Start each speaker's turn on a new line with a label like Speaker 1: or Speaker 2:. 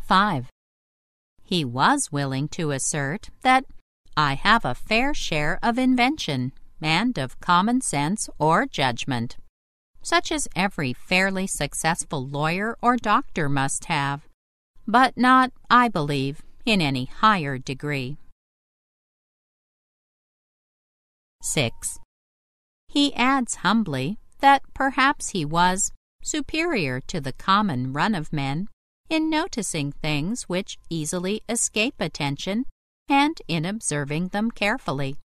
Speaker 1: 5. He was willing to assert that I have a fair share of invention and of common sense or judgment, such as every fairly successful lawyer or doctor must have, but not, I believe, in any higher degree. 6. He adds humbly that perhaps he was superior to the common run of men in noticing things which easily escape attention and in observing them carefully.